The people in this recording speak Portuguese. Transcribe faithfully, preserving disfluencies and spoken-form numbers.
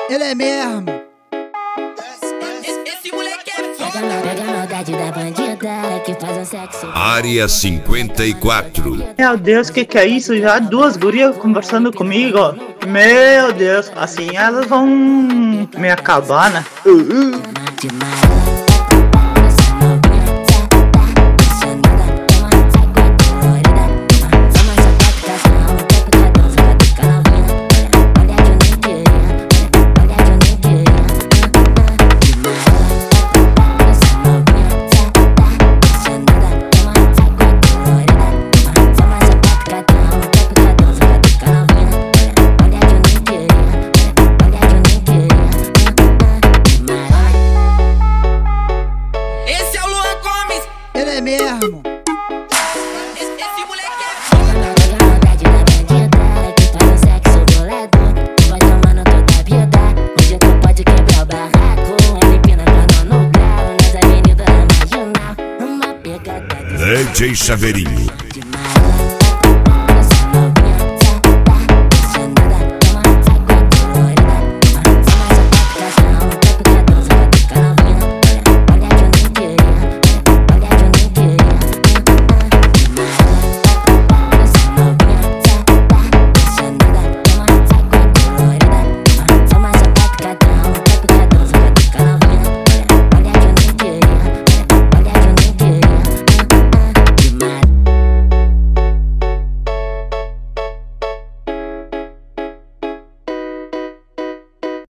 Ele é mesmo. Esse moleque é foda. Pega a maldade da bandida que faz um sexo. Área cinquenta e quatro. Meu Deus, que que é isso? Já duas gurias conversando comigo. Meu Deus, assim elas vão me acabar, né? Uh, uh. Ele é mesmo. Esse moleque é foda. Pega a maldade da bandida que faz um sexo boladão. Vai tomando toda a vida. Hoje tu pode quebrar o barraco. Ele empina cano no grau. Nas avenidas da marginal. Uma pegada D J Chaveirinho.